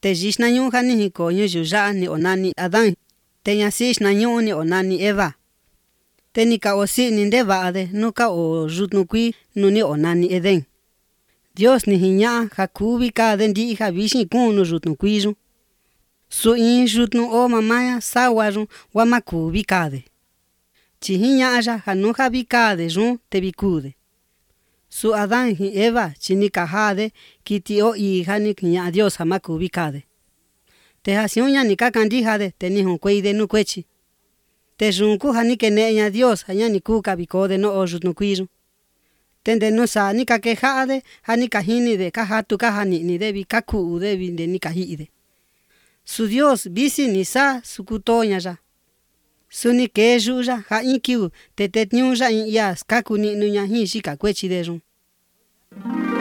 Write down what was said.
te jixna ñuu ja ni jiko ñuyu ya'a ni onani Adán, te ñasixna ñuu ni onani Eva. Te ni ka osini ndeva'ade nu ka o yutnu kui nu ni onani Edén. Dios ni jiña'a ja kuvi kade ndi'i ja vixi kuun nu yutnu kui yun. Su in yutnu o mamaya sawa yun wa ma kuvi kade. Chi jiña'a ya ja nu ja vi kade yun te vi kude. Su Adán ji Eva chi ni ka jade kiti o ja ni jiña'a Dios ja ma kuvi kade. Te ja siuña ni ka kandijade te ni junkueide nu kuechi. Te yun ku ja ni kene'eña Dios ja ña ni kuu ka vikode no o yutnu kui yun. Te nde nu saa ni ka keja'ade ja ni ka jinide ka jatu ka jani'nide vi ka ku'ude vi nde ni ka ji'ide. Su Dios visi ni saa su kutoña ya. Su ni kee yu'u ya ja in kiu te tetniu ya in ia skaku ni'nuña jin xika kuechide yun.